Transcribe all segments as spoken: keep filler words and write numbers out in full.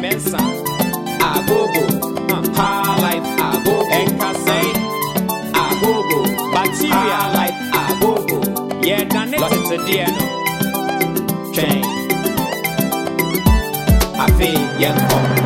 Mensa, Agogo, High Life, Agogo, Enkase, Agogo, Bacteria Life, Agogo. Yeah, done it. Lost it to Diano. Chain. I feel young.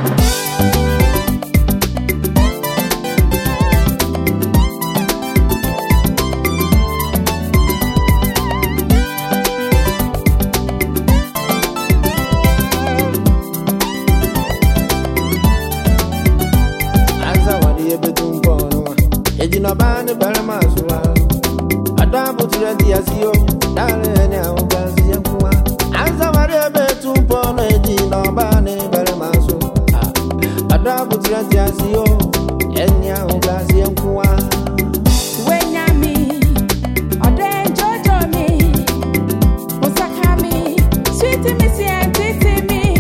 Ejina bani balama suwa Adabu tirati asiyo Dale ne awugazi yankuwa Anza wari betu mpono ejina bani balama suwa Adabu tirati asiyo Eni awugazi yankuwa Wenyami Ode jojo mi Osaka mi Sweet mi si entiti mi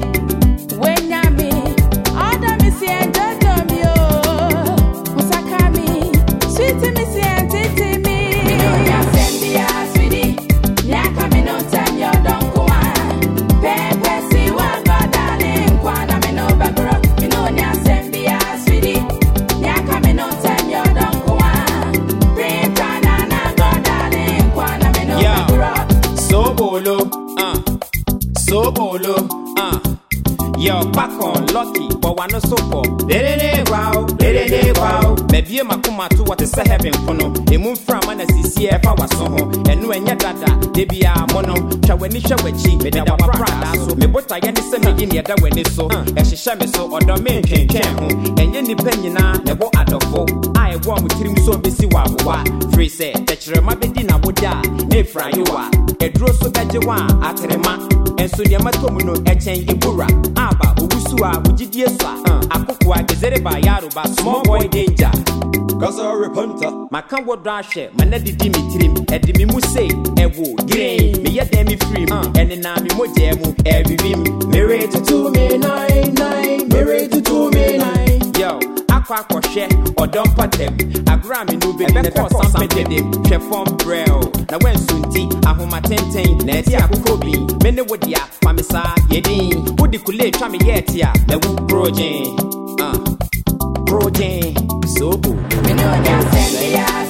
Wenyami Oda mi si enjojo mi oh Osaka mi Sweet me si entiti me. Me no ya sendi ya sweetie. Nyaka me no time yo don't go on. Pepe si wanga darling kwana me no bagro. Me no ya sendi ya sweetie. Nyaka me no time yo don't go on. Bring prana na go darling kwana me no bagro. So bolo, uh, so bolo, uh. Yo, back on lucky, but one no so for. Dede wow, dede wow. Maybe my kuma to what is a heaven kono. A moon from an S C F, I was so home. And when your dada, they be a mono. Chawenisha wechi, me da wa prada. So me but I get the same in the other when it's so. And she shame so or the main can can home. And yen depending na never out of four. I want with him so busy wa wa. Free say, that you remember dinner would die. Ne fry you are. A draw so bad you want at rema. And so the matomuno etchen ibura. Aba ubusua ujidieswa. Akukwa gezere ba yaruba small boy danger. Cause I repenter. My can wo drashe, my nedi dimitrim, edimi mu say, ewo, grain, me yet demi free, and then I'm mo jemu, every vim, me ready to two me nine, nine, me ready to two me nine. Yo, aqua crochet, or dump at them, a grammy no baby, and cause some pay them, chef from braille. Now when sunti, a homa ten ten, Nancy Akukobi, many would ya, Famisa, Yedin, would the coulée, Chammy yet ya, the wood protein, uh, protein, so good. Me no ya sendi ya